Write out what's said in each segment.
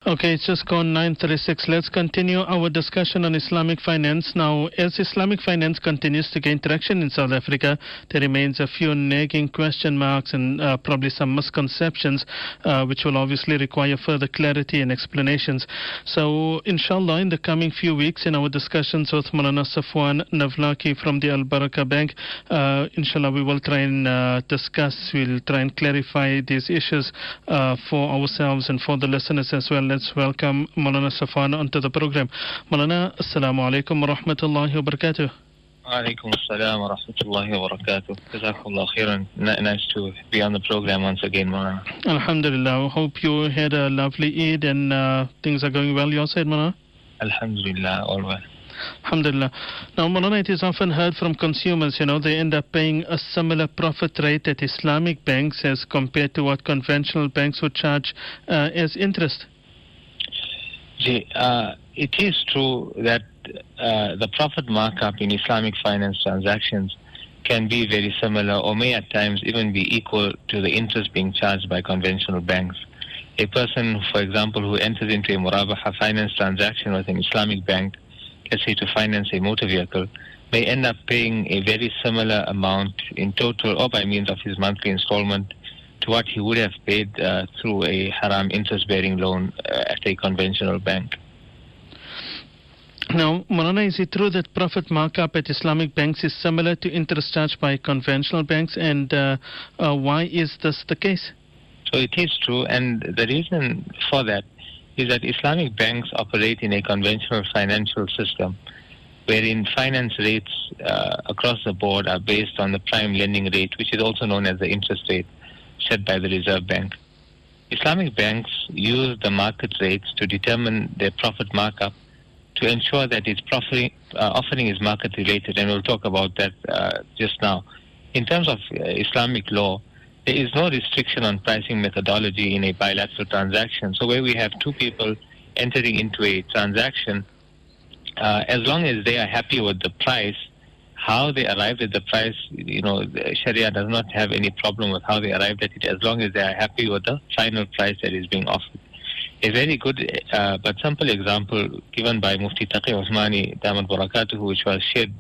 Okay, it's just gone 9:36. Let's continue our discussion on Islamic finance. Now, as Islamic finance continues to gain traction in South Africa, there remains a few nagging question marks and probably some misconceptions, which will obviously require further clarity and explanations. So, inshallah, in the coming few weeks, in our discussions with Maulana Safwan Navlaki from the Al Baraka Bank, inshallah, we will try and we'll try and clarify these issues for ourselves and for the listeners as well. Let's welcome Maulana Safwan onto the program. Maulana, assalamu alaikum wa rahmatullahi wa barakatuh. Alaikum assalam wa rahmatullahi wa barakatuh. Jazakallah khairan. Nice to be on the program once again, Maulana. Alhamdulillah. I hope you had a lovely Eid and things are going well your side, Maulana? Alhamdulillah, all well. Alhamdulillah. Now, Maulana, it is often heard from consumers, they end up paying a similar profit rate at Islamic banks as compared to what conventional banks would charge as interest. It is true that the profit markup in Islamic finance transactions can be very similar or may at times even be equal to the interest being charged by conventional banks. A person, for example, who enters into a Murabaha finance transaction with an Islamic bank, let's say to finance a motor vehicle, may end up paying a very similar amount in total or by means of his monthly installment to what he would have paid through a haram interest-bearing loan at a conventional bank. Now, Maulana, is it true that profit markup at Islamic banks is similar to interest charged by conventional banks, and why is this the case? So it is true, and the reason for that is that Islamic banks operate in a conventional financial system wherein finance rates across the board are based on the prime lending rate, which is also known as the interest rate set by the Reserve Bank. Islamic banks use the market rates to determine their profit markup to ensure that its offering is market related, and we'll talk about that just now. In terms of Islamic law, there is no restriction on pricing methodology in a bilateral transaction. So where we have two people entering into a transaction, as long as they are happy with the price, how they arrived at the price, Sharia does not have any problem with how they arrived at it, as long as they are happy with the final price that is being offered. A very good but simple example given by Mufti Taqi Osmani Damat Barakatuhu, which was shared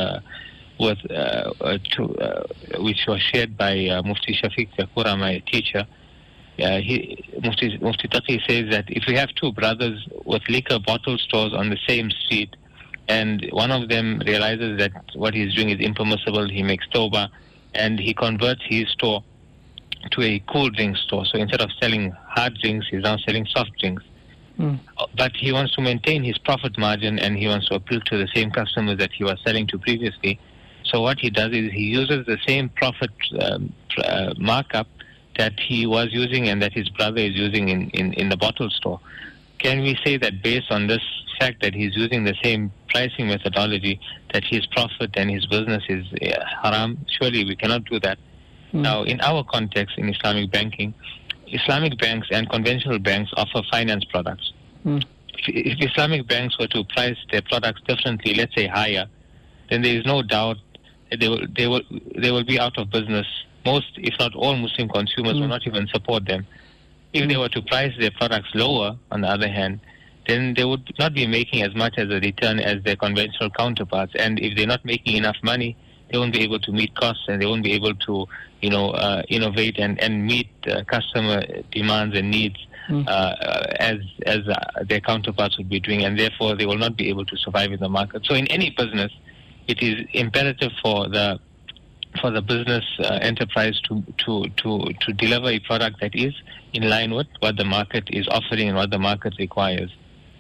which was shared by Mufti Shafiq Zakura, my teacher. Mufti Taqi says that if we have two brothers with liquor bottle stores on the same street, and one of them realizes that what he's doing is impermissible, he makes tawbah, and he converts his store to a cool drink store. So instead of selling hard drinks, he's now selling soft drinks. But he wants to maintain his profit margin, and he wants to appeal to the same customers that he was selling to previously. So what he does is he uses the same profit markup that he was using and that his brother is using in the bottle store. Can we say that based on this fact that he's using the same pricing methodology, that his profit and his business is haram? Surely we cannot do that. Now, in our context in Islamic banking, Islamic banks and conventional banks offer finance products. If Islamic banks were to price their products differently, let's say higher, then there is no doubt that they will be out of business. Most, if not all, Muslim consumers will not even support them. If they were to price their products lower, on the other hand, then they would not be making as much as a return as their conventional counterparts. And if they're not making enough money, they won't be able to meet costs, and they won't be able to, innovate and meet customer demands and needs as their counterparts would be doing, and therefore they will not be able to survive in the market. So in any business, it is imperative for the business enterprise to deliver a product that is in line with what the market is offering and what the market requires.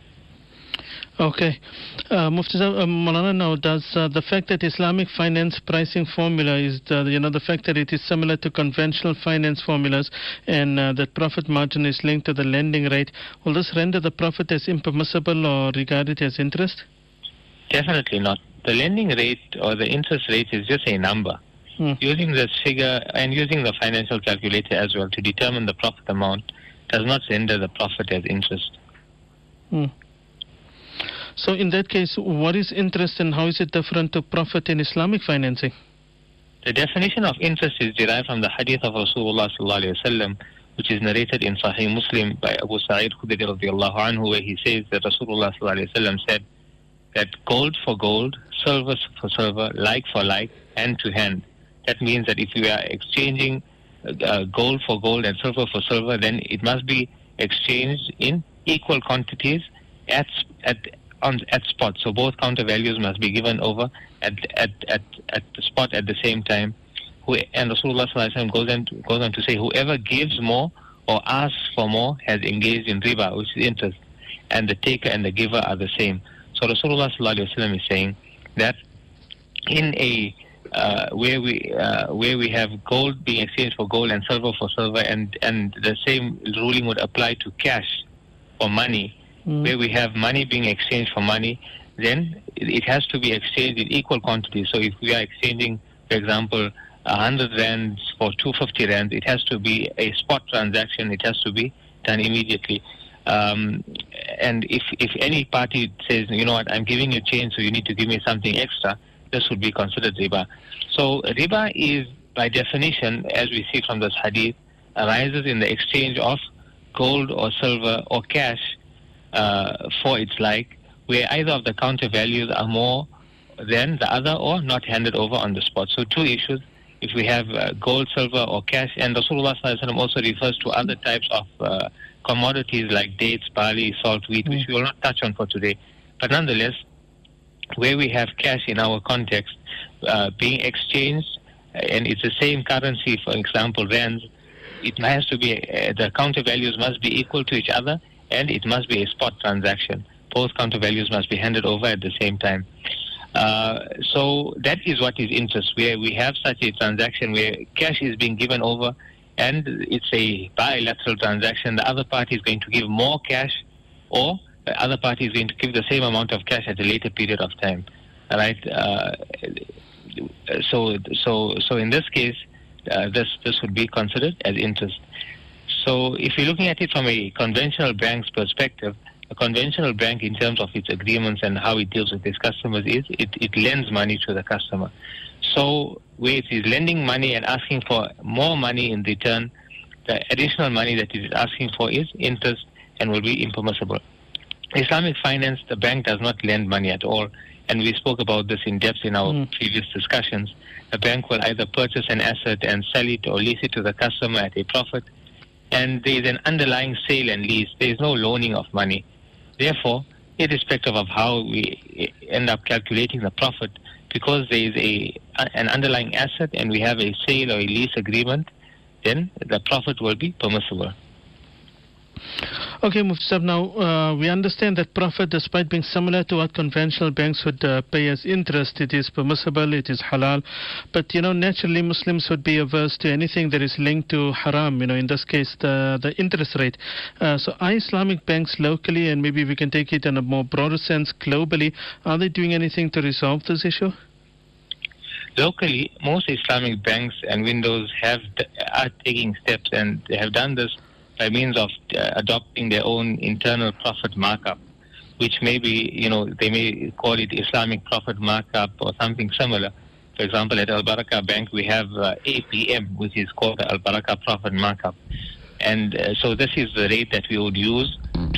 Okay. Mufti Maulana, now does the fact that Islamic finance pricing formula is the fact that it is similar to conventional finance formulas and that profit margin is linked to the lending rate, will this render the profit as impermissible or regarded as interest? Definitely not. The lending rate or the interest rate is just a number. Using this figure and using the financial calculator as well to determine the profit amount does not render the profit as interest. So in that case, what is interest and how is it different to profit in Islamic financing? The definition of interest is derived from the hadith of Rasulullah sallallahu alaihi wasallam, which is narrated in Sahih Muslim by Abu Sa'id Khudri radiallahu anhu, where he says that Rasulullah sallallahu alaihi wasallam said that gold for gold, silver for silver, like for like, hand to hand. That means that if we are exchanging gold for gold and silver for silver, then it must be exchanged in equal quantities at spot. So both counter values must be given over at the spot at the same time. And Rasulullah sallallahu alaihi wasallam goes on to say, whoever gives more or asks for more has engaged in riba, which is interest, and the taker and the giver are the same. So Rasulullah sallallahu alaihi wasallam is saying that in a where we have gold being exchanged for gold and silver for silver, and the same ruling would apply to cash or money, where we have money being exchanged for money, then it has to be exchanged in equal quantities. So if we are exchanging, for example, 100 rands for 250 rands, it has to be a spot transaction. It has to be done immediately. And if any party says, you know what, I'm giving you change, so you need to give me something extra, this would be considered riba. So riba is, by definition, as we see from this hadith, arises in the exchange of gold or silver or cash for its like, where either of the counter values are more than the other or not handed over on the spot. So two issues. If we have gold, silver or cash, and Rasulullah sallallahu alaihi wasallam also refers to other types of commodities like dates, barley, salt, wheat, which we will not touch on for today. But nonetheless, where we have cash in our context being exchanged, and it's the same currency, for example, rands, it has to be, the counter values must be equal to each other, and it must be a spot transaction. Both counter values must be handed over at the same time. So that is what is interest, where we have such a transaction where cash is being given over, and it's a bilateral transaction. The other party is going to give more cash, or the other party is going to give the same amount of cash at a later period of time. All right. So in this case, this would be considered as interest. So if you're looking at it from a conventional bank's perspective, a conventional bank, in terms of its agreements and how it deals with its customers, is it lends money to the customer. So where it is lending money and asking for more money in return, the additional money that it is asking for is interest and will be impermissible. Islamic finance, the bank does not lend money at all, and we spoke about this in depth in our previous discussions. The bank will either purchase an asset and sell it or lease it to the customer at a profit, and there is an underlying sale and lease. There is no loaning of money. Therefore, irrespective of how we end up calculating the profit, because there is an underlying asset and we have a sale or a lease agreement, then the profit will be permissible. Okay, Mufti Sahib, now we understand that profit, despite being similar to what conventional banks would pay as interest, it is permissible, it is halal. But, naturally Muslims would be averse to anything that is linked to haram, in this case, the interest rate. So are Islamic banks locally, and maybe we can take it in a more broader sense globally, are they doing anything to resolve this issue? Locally, most Islamic banks and windows are taking steps, and they have done this by means of adopting their own internal profit markup, which may be, they may call it Islamic profit markup or something similar. For example, at Al Barakah Bank, we have APM, which is called the Al Barakah profit markup. And so this is the rate that we would use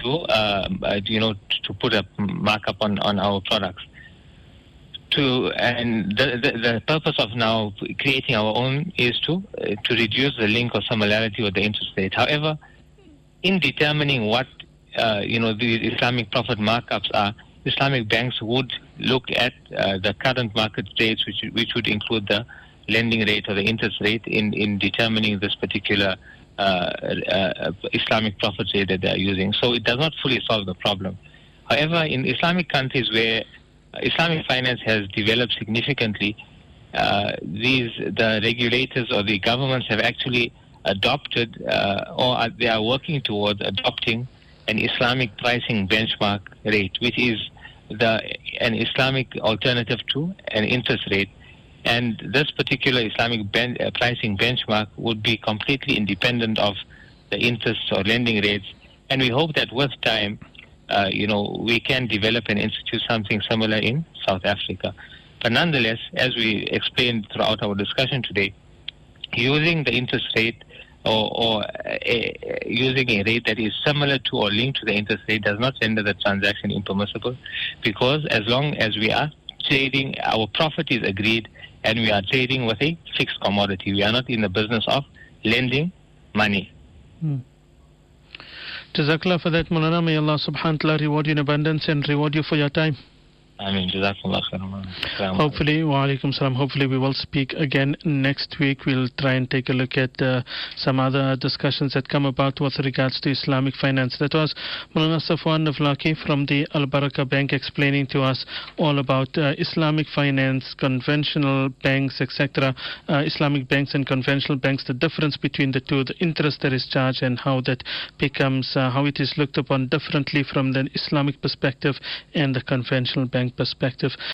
to put a markup on our products. And the purpose of now creating our own is to reduce the link or similarity with the interest rate. However, in determining what the Islamic profit markups are, Islamic banks would look at the current market rates, which would include the lending rate or the interest rate in determining this particular Islamic profit rate that they are using. So it does not fully solve the problem. However, in Islamic countries where Islamic finance has developed significantly, the regulators or the governments have actually adopted or they are working towards adopting an Islamic pricing benchmark rate, which is an Islamic alternative to an interest rate. And this particular Islamic pricing benchmark would be completely independent of the interest or lending rates. And we hope that with time, we can develop and institute something similar in South Africa. But nonetheless, as we explained throughout our discussion today, using the interest rate or using a rate that is similar to or linked to the interest rate does not render the transaction impermissible, because as long as we are trading, our profit is agreed, and we are trading with a fixed commodity. We are not in the business of lending money. Jazakallah for that, Maulana. May Allah subhanahu wa ta'ala reward you in abundance and reward you for your time. Ameen. Jazakumullah khairan. Hopefully, wa alaikum salam. Hopefully, we will speak again next week. We'll try and take a look at some other discussions that come about with regards to Islamic finance. That was Maulana Safwan Navlaki from the Al Baraka Bank explaining to us all about Islamic finance, conventional banks, etc. Islamic banks and conventional banks, the difference between the two, the interest that is charged, and how that becomes, how it is looked upon differently from the Islamic perspective and the conventional bank perspective.